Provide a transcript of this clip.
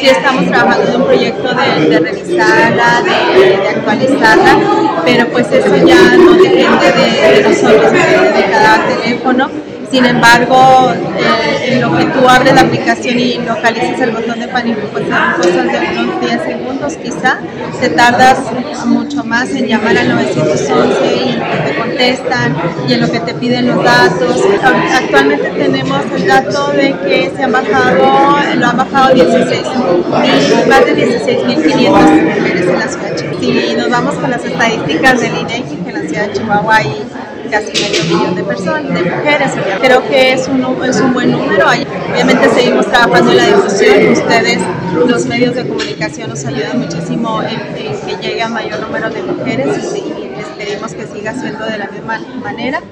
sí estamos trabajando en un proyecto de revisarla, de actualizarla, pero pues eso ya no depende de nosotros, de cada teléfono. Sin embargo, en lo que tú abres la aplicación y localizas el botón de pánico, pues son cosas de unos 10 segundos quizá. Te tardas mucho más en llamar al 911 y en lo que te contestan y en lo que te piden los datos. Actualmente tenemos el dato de que lo han bajado 16.000, más de 16.500 mujeres en la ciudad de Chihuahua. Si nos vamos con las estadísticas del INEGI, que en la ciudad de Chihuahua hay casi 500.000 de personas, de mujeres. Creo que es un buen número. Obviamente seguimos trabajando en la difusión. Ustedes, los medios de comunicación, nos ayudan muchísimo en que llegue a mayor número de mujeres y les pedimos que siga siendo de la misma manera.